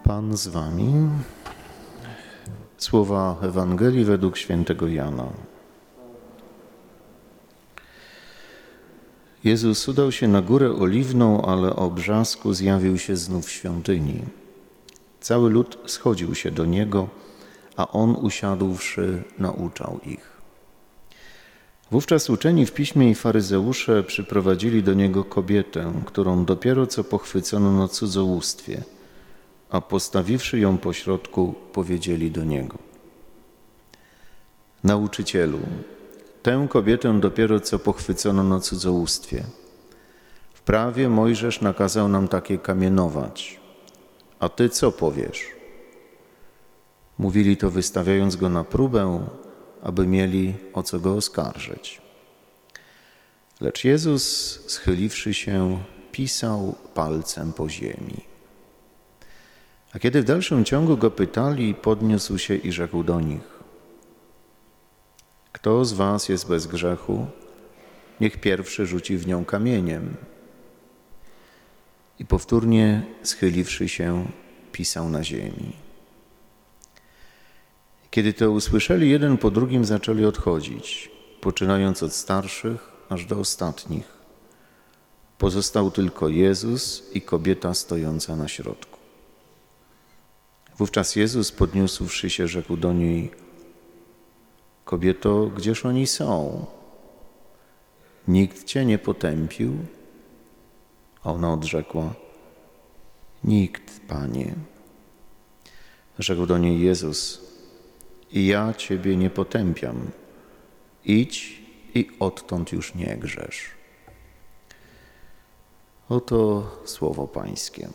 Pan z wami. Słowa Ewangelii według świętego Jana. Jezus udał się na Górę Oliwną, ale o brzasku zjawił się znów w świątyni. Cały lud schodził się do Niego, a On usiadłszy nauczał ich. Wówczas uczeni w piśmie i faryzeusze przyprowadzili do Niego kobietę, którą dopiero co pochwycono na cudzołóstwie, a postawiwszy ją pośrodku, powiedzieli do Niego: Nauczycielu, tę kobietę dopiero co pochwycono na cudzołóstwie. W prawie Mojżesz nakazał nam takie kamienować. A Ty co powiesz? Mówili to, wystawiając Go na próbę, aby mieli o co Go oskarżyć. Lecz Jezus, schyliwszy się, pisał palcem po ziemi. A kiedy w dalszym ciągu Go pytali, podniósł się i rzekł do nich: Kto z was jest bez grzechu, niech pierwszy rzuci w nią kamieniem. I powtórnie, schyliwszy się, pisał na ziemi. Kiedy to usłyszeli, jeden po drugim zaczęli odchodzić, poczynając od starszych aż do ostatnich. Pozostał tylko Jezus i kobieta stojąca na środku. Wówczas Jezus, podniósłszy się, rzekł do niej: Kobieto, gdzież oni są? Nikt Cię nie potępił? A ona odrzekła: Nikt, Panie. Rzekł do niej Jezus: I ja Ciebie nie potępiam. Idź i odtąd już nie grzesz. Oto słowo Pańskie.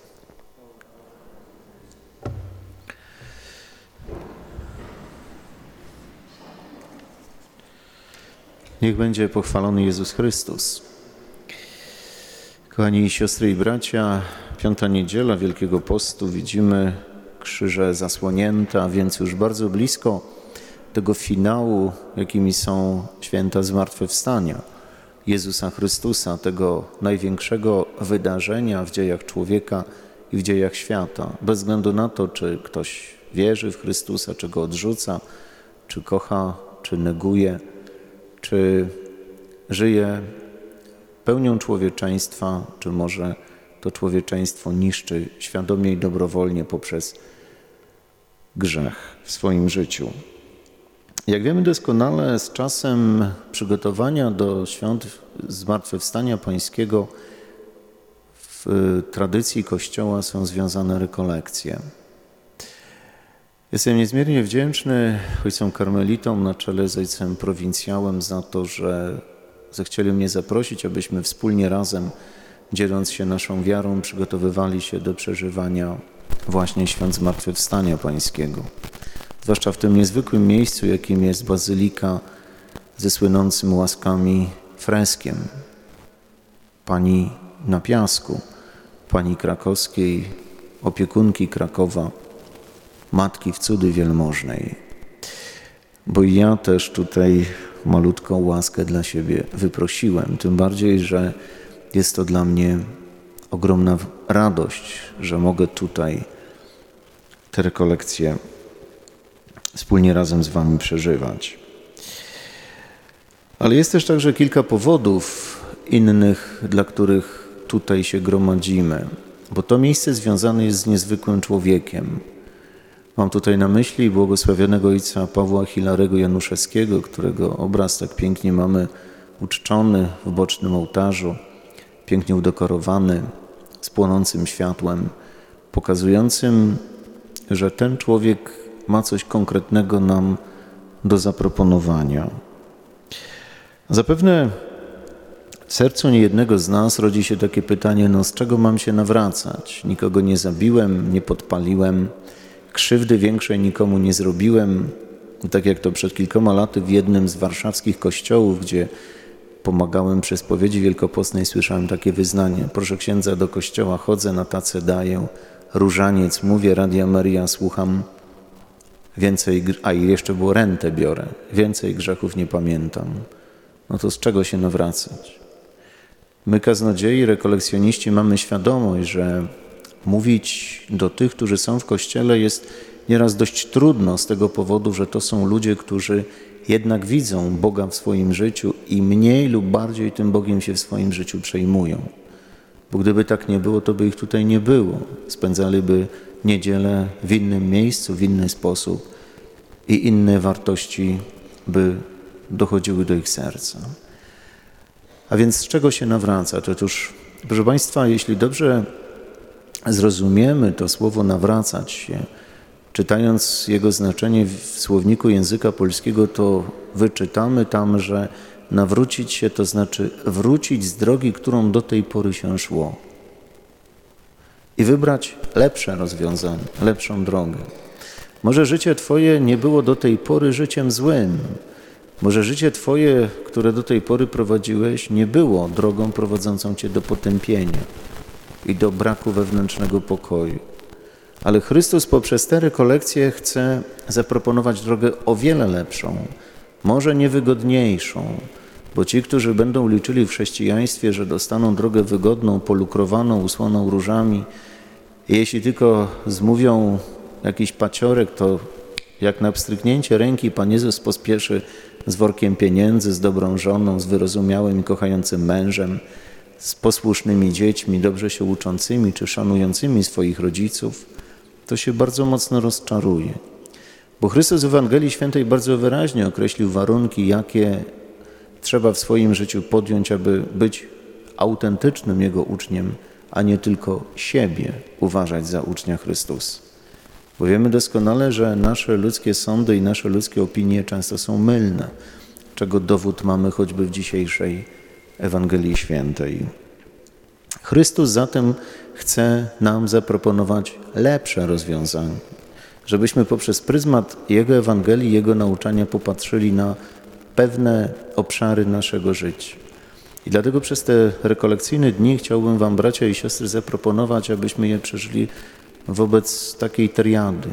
Niech będzie pochwalony Jezus Chrystus. Kochani siostry i bracia, 5. niedziela Wielkiego Postu, widzimy krzyże zasłonięte, a więc już bardzo blisko tego finału, jakimi są święta Zmartwychwstania Jezusa Chrystusa, tego największego wydarzenia w dziejach człowieka i w dziejach świata. Bez względu na to, czy ktoś wierzy w Chrystusa, czy Go odrzuca, czy kocha, czy neguje, czy żyje pełnią człowieczeństwa, czy może to człowieczeństwo niszczy świadomie i dobrowolnie poprzez grzech w swoim życiu. Jak wiemy doskonale, z czasem przygotowania do świąt Zmartwychwstania Pańskiego w tradycji Kościoła są związane rekolekcje. Jestem niezmiernie wdzięczny ojcom karmelitom na czele z ojcem prowincjałem za to, że zechcieli mnie zaprosić, abyśmy wspólnie razem, dzieląc się naszą wiarą, przygotowywali się do przeżywania właśnie świąt Zmartwychwstania Pańskiego. Zwłaszcza w tym niezwykłym miejscu, jakim jest bazylika ze słynącym łaskami freskiem Pani na Piasku, Pani Krakowskiej, opiekunki Krakowa, Matki w Cudy Wielmożnej. Bo i ja też tutaj malutką łaskę dla siebie wyprosiłem, tym bardziej, że jest to dla mnie ogromna radość, że mogę tutaj te rekolekcje wspólnie razem z wami przeżywać. Ale jest też także kilka powodów innych, dla których tutaj się gromadzimy, bo to miejsce związane jest z niezwykłym człowiekiem. Mam tutaj na myśli błogosławionego ojca Pawła Hilarego Januszewskiego, którego obraz tak pięknie mamy uczczony w bocznym ołtarzu, pięknie udekorowany, z płonącym światłem, pokazującym, że ten człowiek ma coś konkretnego nam do zaproponowania. Zapewne w sercu niejednego z nas rodzi się takie pytanie: z czego mam się nawracać? Nikogo nie zabiłem, nie podpaliłem, krzywdy większej nikomu nie zrobiłem. Tak jak to przed kilkoma laty w jednym z warszawskich kościołów, gdzie pomagałem przy spowiedzi wielkopostnej, słyszałem takie wyznanie: proszę księdza, do kościoła chodzę, na tacę daję, różaniec mówię, Radia Maria słucham, więcej, a i jeszcze było rentę biorę, więcej grzechów nie pamiętam. No to z czego się nawracać? My, kaznodziei, rekolekcjoniści, mamy świadomość, że mówić do tych, którzy są w Kościele, jest nieraz dość trudno z tego powodu, że to są ludzie, którzy jednak widzą Boga w swoim życiu i mniej lub bardziej tym Bogiem się w swoim życiu przejmują. Bo gdyby tak nie było, to by ich tutaj nie było. Spędzaliby niedzielę w innym miejscu, w inny sposób i inne wartości by dochodziły do ich serca. A więc z czego się nawraca? Otóż, proszę Państwa, jeśli dobrze zrozumiemy to słowo nawracać się, czytając jego znaczenie w słowniku języka polskiego, to wyczytamy tam, że nawrócić się to znaczy wrócić z drogi, którą do tej pory się szło i wybrać lepsze rozwiązanie, lepszą drogę. Może życie Twoje nie było do tej pory życiem złym. Może życie Twoje, które do tej pory prowadziłeś, nie było drogą prowadzącą Cię do potępienia i do braku wewnętrznego pokoju. Ale Chrystus poprzez te rekolekcje chce zaproponować drogę o wiele lepszą, może niewygodniejszą, bo ci, którzy będą liczyli w chrześcijaństwie, że dostaną drogę wygodną, polukrowaną, usłaną różami, jeśli tylko zmówią jakiś paciorek, to jak na pstryknięcie ręki Pan Jezus pospieszy z workiem pieniędzy, z dobrą żoną, z wyrozumiałym i kochającym mężem, z posłusznymi dziećmi, dobrze się uczącymi czy szanującymi swoich rodziców, to się bardzo mocno rozczaruje. Bo Chrystus w Ewangelii Świętej bardzo wyraźnie określił warunki, jakie trzeba w swoim życiu podjąć, aby być autentycznym Jego uczniem, a nie tylko siebie uważać za ucznia Chrystusa. Bo wiemy doskonale, że nasze ludzkie sądy i nasze ludzkie opinie często są mylne, czego dowód mamy choćby w dzisiejszej Ewangelii Świętej. Chrystus zatem chce nam zaproponować lepsze rozwiązanie, żebyśmy poprzez pryzmat Jego Ewangelii, Jego nauczania popatrzyli na pewne obszary naszego życia. I dlatego przez te rekolekcyjne dni chciałbym Wam, bracia i siostry, zaproponować, abyśmy je przeżyli wobec takiej triady.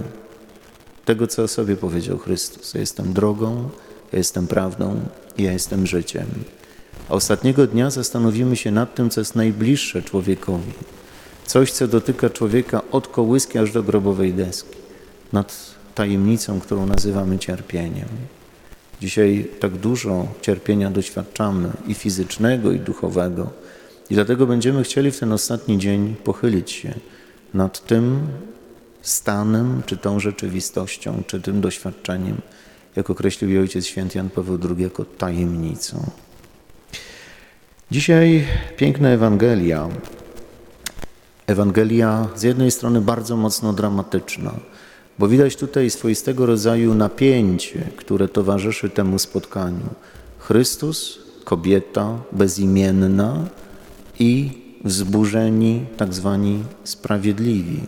Tego, co o sobie powiedział Chrystus. Ja jestem drogą, ja jestem prawdą, ja jestem życiem. A ostatniego dnia zastanowimy się nad tym, co jest najbliższe człowiekowi. Coś, co dotyka człowieka od kołyski aż do grobowej deski. Nad tajemnicą, którą nazywamy cierpieniem. Dzisiaj tak dużo cierpienia doświadczamy i fizycznego, i duchowego. I dlatego będziemy chcieli w ten ostatni dzień pochylić się nad tym stanem, czy tą rzeczywistością, czy tym doświadczeniem, jak określił je Ojciec Święty Jan Paweł II, jako tajemnicą. Dzisiaj piękna Ewangelia. Ewangelia z jednej strony bardzo mocno dramatyczna, bo widać tutaj swoistego rodzaju napięcie, które towarzyszy temu spotkaniu. Chrystus, kobieta bezimienna i wzburzeni, tak zwani sprawiedliwi.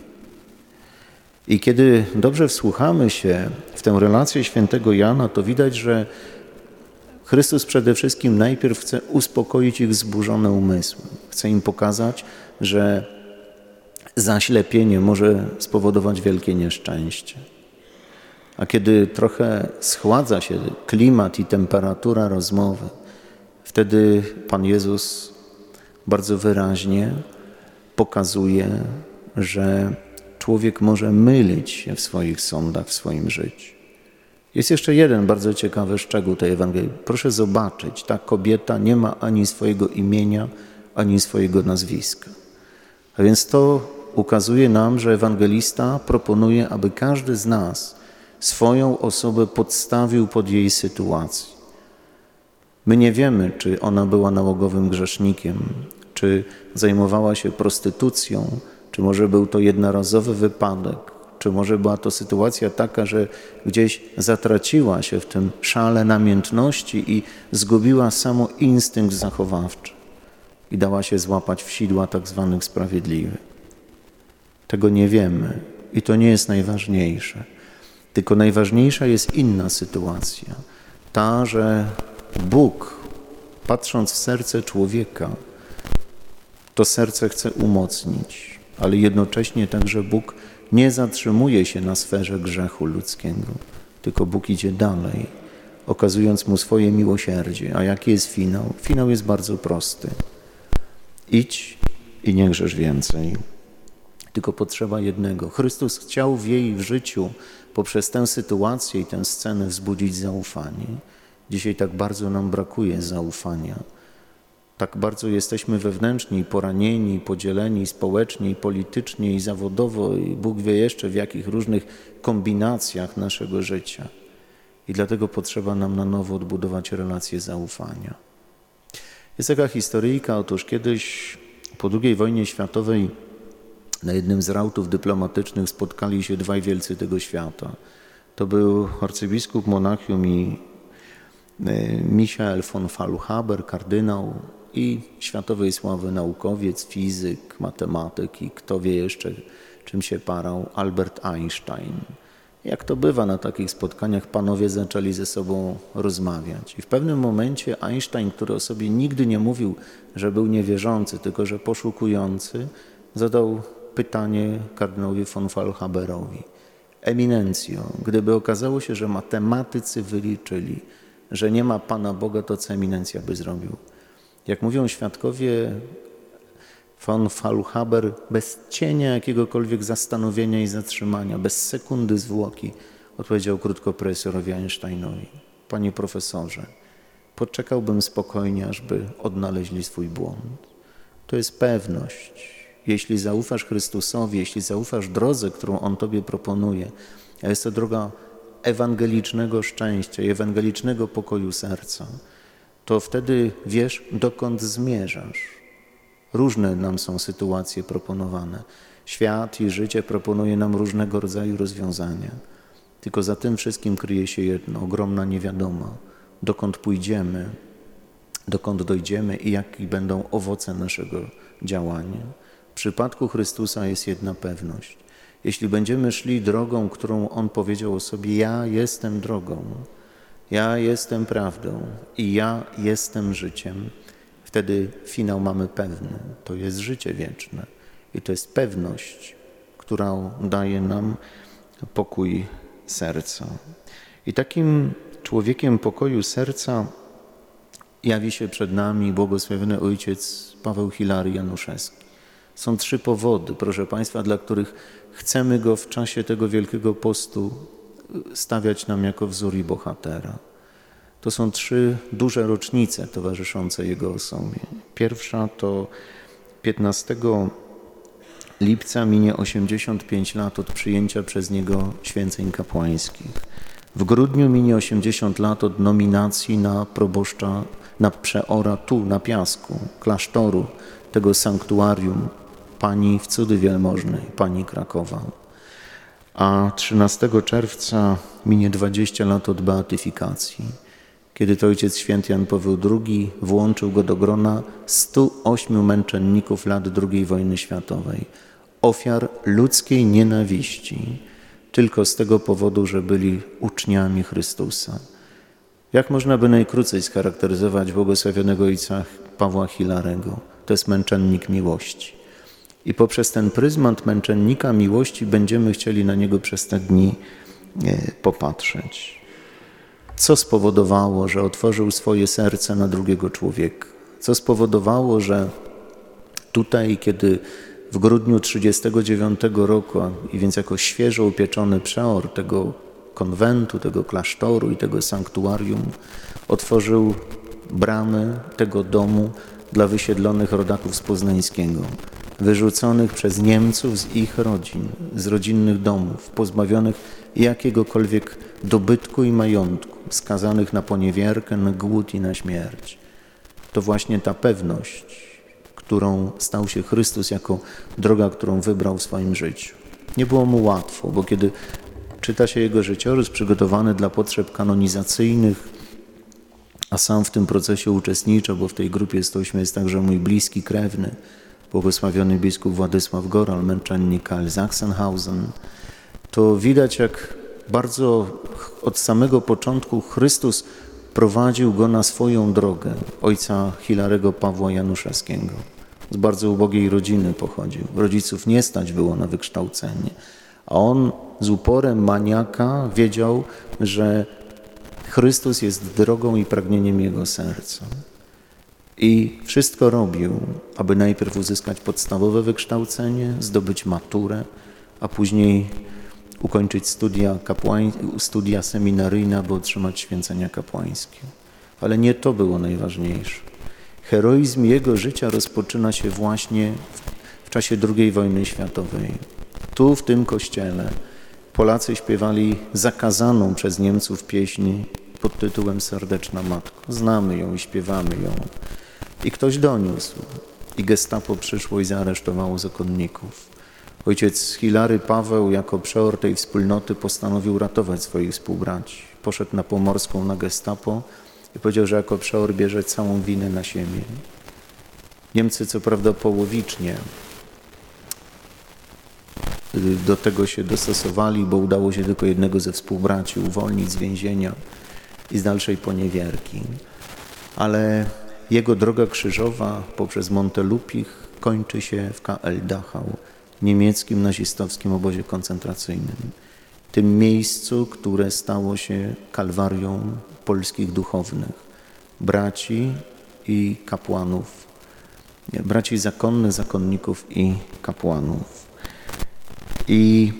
I kiedy dobrze wsłuchamy się w tę relację świętego Jana, to widać, że Chrystus przede wszystkim najpierw chce uspokoić ich wzburzone umysły. Chce im pokazać, że zaślepienie może spowodować wielkie nieszczęście. A kiedy trochę schładza się klimat i temperatura rozmowy, wtedy Pan Jezus bardzo wyraźnie pokazuje, że człowiek może mylić się w swoich sądach, w swoim życiu. Jest jeszcze jeden bardzo ciekawy szczegół tej Ewangelii. Proszę zobaczyć, ta kobieta nie ma ani swojego imienia, ani swojego nazwiska. A więc to ukazuje nam, że ewangelista proponuje, aby każdy z nas swoją osobę podstawił pod jej sytuację. My nie wiemy, czy ona była nałogowym grzesznikiem, czy zajmowała się prostytucją, czy może był to jednorazowy wypadek, czy może była to sytuacja taka, że gdzieś zatraciła się w tym szale namiętności i zgubiła samo instynkt zachowawczy i dała się złapać w sidła tak zwanych sprawiedliwych. Tego nie wiemy i to nie jest najważniejsze. Tylko najważniejsza jest inna sytuacja. Ta, że Bóg, patrząc w serce człowieka, to serce chce umocnić, ale jednocześnie także Bóg nie zatrzymuje się na sferze grzechu ludzkiego, tylko Bóg idzie dalej, okazując mu swoje miłosierdzie. A jaki jest finał? Finał jest bardzo prosty. Idź i nie grzesz więcej. tylko potrzeba jednego. Chrystus chciał w jej życiu poprzez tę sytuację i tę scenę wzbudzić zaufanie. Dzisiaj tak bardzo nam brakuje zaufania. Tak bardzo jesteśmy wewnętrznie poranieni, podzieleni społecznie, politycznie i zawodowo i Bóg wie jeszcze w jakich różnych kombinacjach naszego życia. I dlatego potrzeba nam na nowo odbudować relacje zaufania. Jest taka historyjka, otóż kiedyś po II wojnie światowej na jednym z rautów dyplomatycznych spotkali się dwaj wielcy tego świata. To był arcybiskup Monachium i Michael von Faulhaber, kardynał i światowej sławy naukowiec, fizyk, matematyk i kto wie jeszcze czym się parał, Albert Einstein. Jak to bywa na takich spotkaniach, panowie zaczęli ze sobą rozmawiać. I w pewnym momencie Einstein, który o sobie nigdy nie mówił, że był niewierzący, tylko że poszukujący, zadał pytanie kardynałowi von Faulhaberowi. Eminencjo, gdyby okazało się, że matematycy wyliczyli, że nie ma Pana Boga, to co eminencja by zrobił? Jak mówią świadkowie, von Faulhaber bez cienia jakiegokolwiek zastanowienia i zatrzymania, bez sekundy zwłoki odpowiedział krótko profesorowi Einsteinowi. Panie profesorze, poczekałbym spokojnie, ażby odnaleźli swój błąd. To jest pewność. Jeśli zaufasz Chrystusowi, jeśli zaufasz drodze, którą On Tobie proponuje, a jest to droga ewangelicznego szczęścia i ewangelicznego pokoju serca, to wtedy wiesz, dokąd zmierzasz. Różne nam są sytuacje proponowane. Świat i życie proponuje nam różnego rodzaju rozwiązania. Tylko za tym wszystkim kryje się jedno, ogromna niewiadoma. Dokąd pójdziemy, dokąd dojdziemy i jakie będą owoce naszego działania. W przypadku Chrystusa jest jedna pewność. Jeśli będziemy szli drogą, którą On powiedział o sobie, ja jestem drogą, ja jestem prawdą i ja jestem życiem, wtedy finał mamy pewny. To jest życie wieczne i to jest pewność, która daje nam pokój serca. I takim człowiekiem pokoju serca jawi się przed nami błogosławiony ojciec Paweł Hilary Januszewski. Są 3 powody, proszę Państwa, dla których chcemy go w czasie tego Wielkiego Postu stawiać nam jako wzór i bohatera. To są 3 duże rocznice towarzyszące jego osobie. Pierwsza to 15 lipca minie 85 lat od przyjęcia przez niego święceń kapłańskich. W grudniu minie 80 lat od nominacji na proboszcza, na przeora tu, na Piasku, klasztoru, tego sanktuarium Pani w Cudy Wielmożnej, Pani Krakowa. A 13 czerwca minie 20 lat od beatyfikacji, kiedy to Ojciec Święty Jan Paweł II włączył go do grona 108 męczenników lat II wojny światowej, ofiar ludzkiej nienawiści, tylko z tego powodu, że byli uczniami Chrystusa. Jak można by najkrócej scharakteryzować błogosławionego ojca Pawła Hilarego? To jest męczennik miłości. I poprzez ten pryzmat męczennika miłości będziemy chcieli na niego przez te dni popatrzeć. Co spowodowało, że otworzył swoje serce na drugiego człowieka? Co spowodowało, że tutaj, kiedy w grudniu 1939 roku, i więc jako świeżo upieczony przeor tego konwentu, tego klasztoru i tego sanktuarium, otworzył bramy tego domu dla wysiedlonych rodaków z Poznańskiego, wyrzuconych przez Niemców z ich rodzin, z rodzinnych domów, pozbawionych jakiegokolwiek dobytku i majątku, skazanych na poniewierkę, na głód i na śmierć. To właśnie ta pewność, którą stał się Chrystus jako droga, którą wybrał w swoim życiu. Nie było mu łatwo, bo kiedy czyta się jego życiorys przygotowany dla potrzeb kanonizacyjnych, a sam w tym procesie uczestniczę, bo w tej grupie 108 jest także mój bliski krewny, błogosławiony biskup Władysław Goral, męczennik Karl Sachsenhausen, to widać, jak bardzo od samego początku Chrystus prowadził go na swoją drogę, ojca Hilarego Pawła Januszewskiego. Z bardzo ubogiej rodziny pochodził. Rodziców nie stać było na wykształcenie, a on z uporem maniaka wiedział, że Chrystus jest drogą i pragnieniem jego serca. I wszystko robił, aby najpierw uzyskać podstawowe wykształcenie, zdobyć maturę, a później ukończyć studia seminaryjne, aby otrzymać święcenia kapłańskie. Ale nie to było najważniejsze. Heroizm jego życia rozpoczyna się właśnie w czasie II wojny światowej. Tu, w tym kościele, Polacy śpiewali zakazaną przez Niemców pieśń pod tytułem Serdeczna Matko. Znamy ją i śpiewamy ją. I ktoś doniósł. I gestapo przyszło i zaaresztowało zakonników. Ojciec Hilary Paweł jako przeor tej wspólnoty postanowił ratować swoich współbraci. Poszedł na Pomorską na gestapo i powiedział, że jako przeor bierze całą winę na siebie. Niemcy co prawda połowicznie do tego się dostosowali, bo udało się tylko jednego ze współbraci uwolnić z więzienia i z dalszej poniewierki. Ale jego droga krzyżowa poprzez Montelupich kończy się w KL Dachau, niemieckim nazistowskim obozie koncentracyjnym. Tym miejscu, które stało się kalwarią polskich duchownych, braci i kapłanów, braci zakonnych, zakonników i kapłanów. I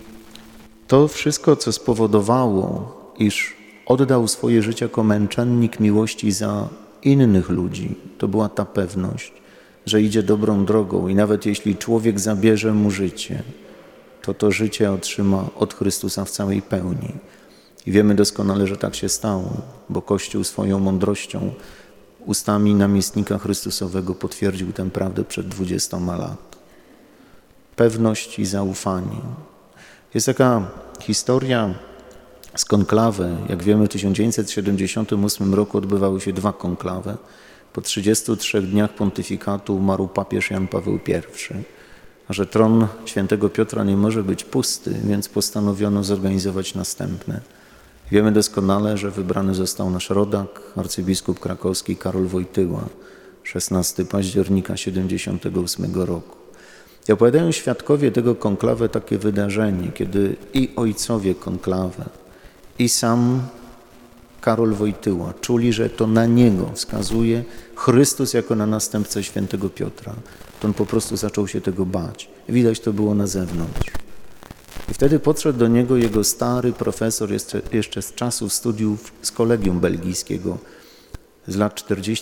to wszystko, co spowodowało, iż oddał swoje życie jako męczennik miłości za innych ludzi, to była ta pewność, że idzie dobrą drogą i nawet jeśli człowiek zabierze mu życie, to życie otrzyma od Chrystusa w całej pełni. I wiemy doskonale, że tak się stało, bo Kościół swoją mądrością ustami namiestnika Chrystusowego potwierdził tę prawdę przed 20 lat. Pewność i zaufanie. Jest taka historia z konklawy. Jak wiemy, w 1978 roku odbywały się 2 konklawy. Po 33 dniach pontyfikatu umarł papież Jan Paweł I. A że tron świętego Piotra nie może być pusty, więc postanowiono zorganizować następne. Wiemy doskonale, że wybrany został nasz rodak, arcybiskup krakowski Karol Wojtyła, 16 października 1978 roku. I opowiadają świadkowie tego konklawy takie wydarzenie, kiedy i ojcowie konklawy, i sam Karol Wojtyła czuli, że to na niego wskazuje Chrystus jako na następcę świętego Piotra. To on po prostu zaczął się tego bać. Widać to było na zewnątrz. I wtedy podszedł do niego jego stary profesor jeszcze z czasów studiów z kolegium belgijskiego, z lat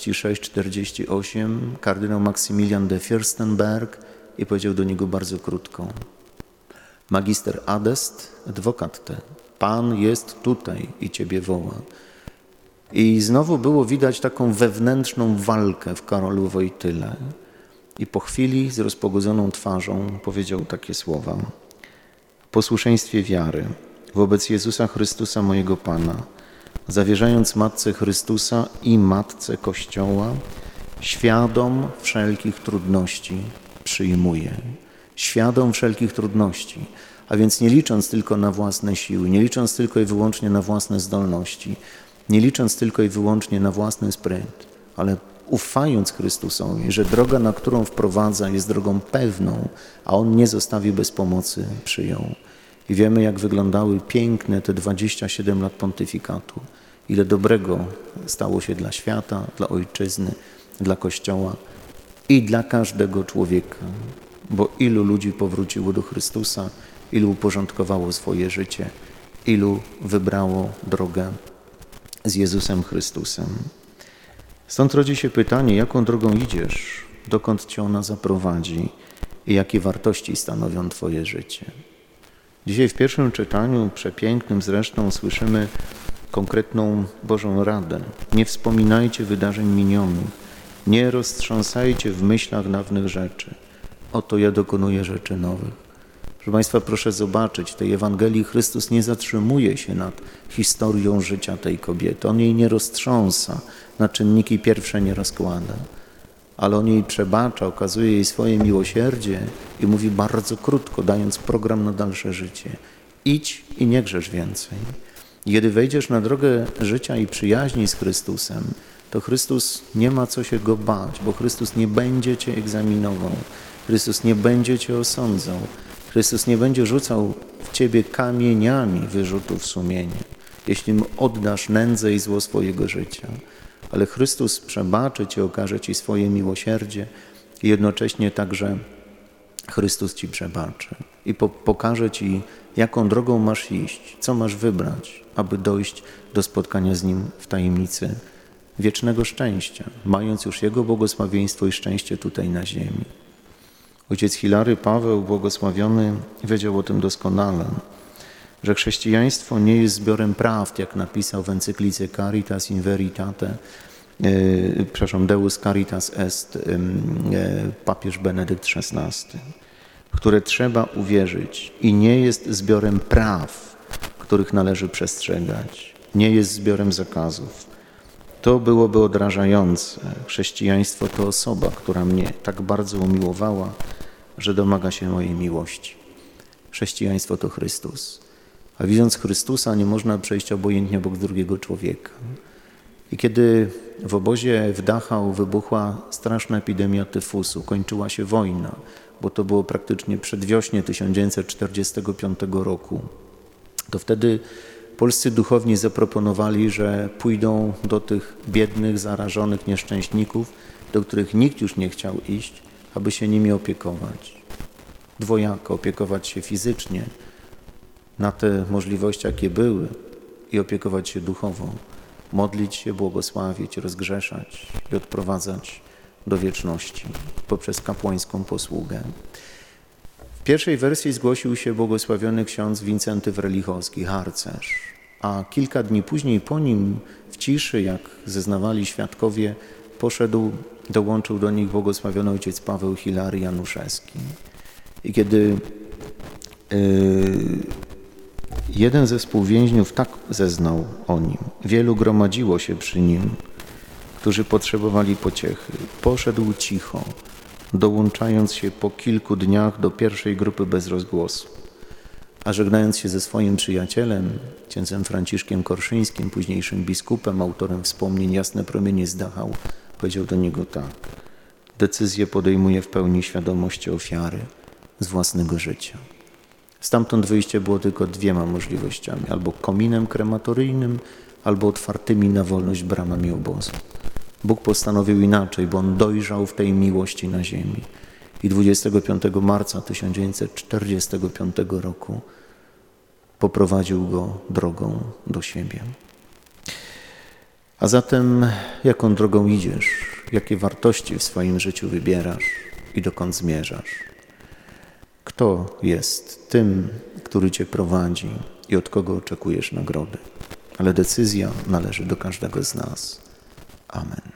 46-48, kardynał Maksymilian de Fürstenberg, i powiedział do niego bardzo krótko: Magister adest, advocat te, Pan jest tutaj i Ciebie woła. I znowu było widać taką wewnętrzną walkę w Karolu Wojtyle. I po chwili z rozpogodzoną twarzą powiedział takie słowa: w posłuszeństwie wiary wobec Jezusa Chrystusa mojego Pana, zawierzając Matce Chrystusa i Matce Kościoła, świadom wszelkich trudności przyjmuję. Świadom wszelkich trudności, a więc nie licząc tylko na własne siły, nie licząc tylko i wyłącznie na własne zdolności, nie licząc tylko i wyłącznie na własny spryt, ale ufając Chrystusowi, że droga, na którą wprowadza, jest drogą pewną, a On nie zostawi bez pomocy, przyjął. I wiemy, jak wyglądały piękne te 27 lat pontyfikatu. Ile dobrego stało się dla świata, dla ojczyzny, dla Kościoła i dla każdego człowieka. Bo ilu ludzi powróciło do Chrystusa, ilu uporządkowało swoje życie, ilu wybrało drogę z Jezusem Chrystusem. Stąd rodzi się pytanie, jaką drogą idziesz, dokąd Cię ona zaprowadzi i jakie wartości stanowią Twoje życie. Dzisiaj w pierwszym czytaniu, przepięknym zresztą, słyszymy konkretną Bożą radę. Nie wspominajcie wydarzeń minionych, nie roztrząsajcie w myślach dawnych rzeczy. Oto ja dokonuję rzeczy nowych. Proszę Państwa, proszę zobaczyć, w tej Ewangelii Chrystus nie zatrzymuje się nad historią życia tej kobiety. On jej nie roztrząsa, na czynniki pierwsze nie rozkłada, ale on jej przebacza, okazuje jej swoje miłosierdzie i mówi bardzo krótko, dając program na dalsze życie. Idź i nie grzesz więcej. Kiedy wejdziesz na drogę życia i przyjaźni z Chrystusem, to Chrystus nie ma co się go bać, bo Chrystus nie będzie Cię egzaminował, Chrystus nie będzie Cię osądzał, Chrystus nie będzie rzucał w Ciebie kamieniami wyrzutów sumienia, jeśli Mu oddasz nędzę i zło swojego życia. ale Chrystus przebaczy Ci, okaże Ci swoje miłosierdzie i jednocześnie także Chrystus Ci przebaczy i pokaże Ci, jaką drogą masz iść, co masz wybrać, aby dojść do spotkania z Nim w tajemnicy wiecznego szczęścia, mając już Jego błogosławieństwo i szczęście tutaj na ziemi. Ojciec Hilary Paweł, błogosławiony, wiedział o tym doskonale, że chrześcijaństwo nie jest zbiorem prawd, jak napisał w encyklice Caritas in Veritate, Deus Caritas Est, papież Benedykt XVI, w które trzeba uwierzyć i nie jest zbiorem praw, których należy przestrzegać, nie jest zbiorem zakazów. To byłoby odrażające. Chrześcijaństwo to osoba, która mnie tak bardzo umiłowała, że domaga się mojej miłości. Chrześcijaństwo to Chrystus. A widząc Chrystusa, nie można przejść obojętnie obok drugiego człowieka. I kiedy w obozie w Dachau wybuchła straszna epidemia tyfusu, kończyła się wojna, bo to było praktycznie przedwiośnie 1945 roku, to wtedy polscy duchowni zaproponowali, że pójdą do tych biednych, zarażonych nieszczęśników, do których nikt już nie chciał iść, aby się nimi opiekować. Dwojako opiekować się fizycznie na te możliwości, jakie były, i opiekować się duchowo, modlić się, błogosławić, rozgrzeszać i odprowadzać do wieczności poprzez kapłańską posługę. W pierwszej wersji zgłosił się błogosławiony ksiądz Wincenty Wrelichowski, harcerz, a kilka dni później po nim w ciszy, jak zeznawali świadkowie, dołączył do nich błogosławiony ojciec Paweł Hilary Januszewski. I kiedy jeden ze współwięźniów tak zeznał o nim, wielu gromadziło się przy nim, którzy potrzebowali pociechy. Poszedł cicho, dołączając się po kilku dniach do pierwszej grupy bez rozgłosu. A żegnając się ze swoim przyjacielem, księdzem Franciszkiem Korszyńskim, późniejszym biskupem, autorem wspomnień Jasne promienie z Dachau, powiedział do niego tak: decyzję podejmuję w pełni świadomości ofiary z własnego życia. Stamtąd wyjście było tylko dwiema możliwościami: albo kominem krematoryjnym, albo otwartymi na wolność bramami obozu. Bóg postanowił inaczej, bo On dojrzał w tej miłości na ziemi. I 25 marca 1945 roku poprowadził go drogą do siebie. A zatem jaką drogą idziesz? Jakie wartości w swoim życiu wybierasz i dokąd zmierzasz? Kto jest tym, który Cię prowadzi i od kogo oczekujesz nagrody? Ale decyzja należy do każdego z nas. Amen.